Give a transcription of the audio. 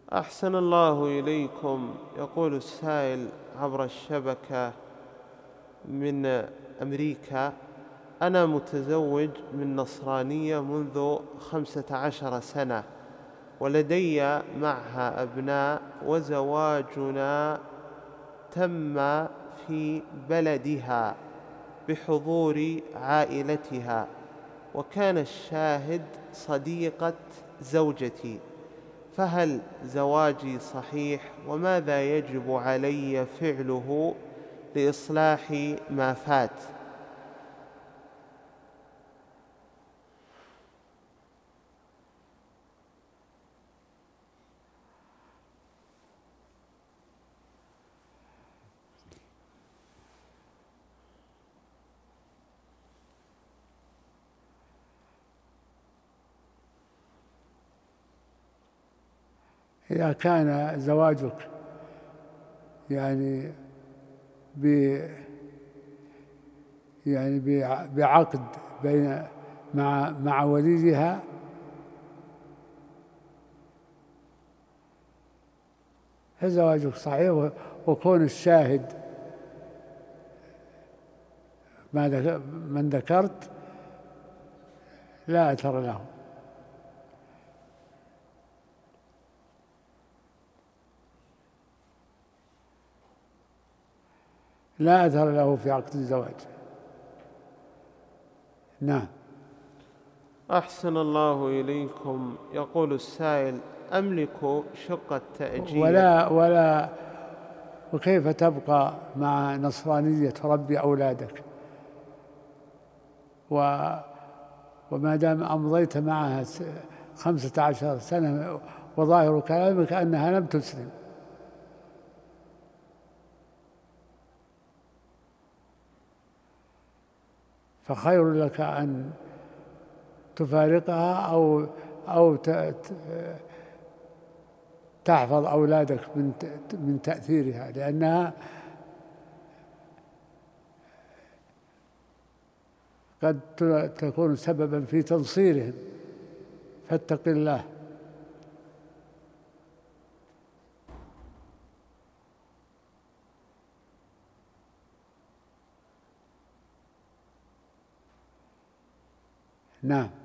أحسن الله إليكم. يقول السائل عبر الشبكة من أمريكا: أنا متزوج من نصرانية منذ 15 سنة، ولدي معها أبناء، وزواجنا تم في بلدها بحضور عائلتها، وكان الشاهد صديقة زوجتي، فهل زواجي صحيح؟ وماذا يجب علي فعله لإصلاح ما فات؟ إذا كان زواجك يعني بعقد بين مع وليها، فزواجك صحيح، وكون الشاهد من ذكرت لا أثر له. لا أثر له في عقد الزواج. نعم. أحسن الله إليكم. يقول السائل: أملك شقة تأجير وكيف تبقى مع نصرانية تربي أولادك، وما دام أمضيت معها 15 سنة وظاهر كلامك أنها لم تسلم، فخير لك أن تفارقها أو تحفظ أولادك من تأثيرها، لأنها قد تكون سببا في تنصيرهم، فاتق الله. نعم.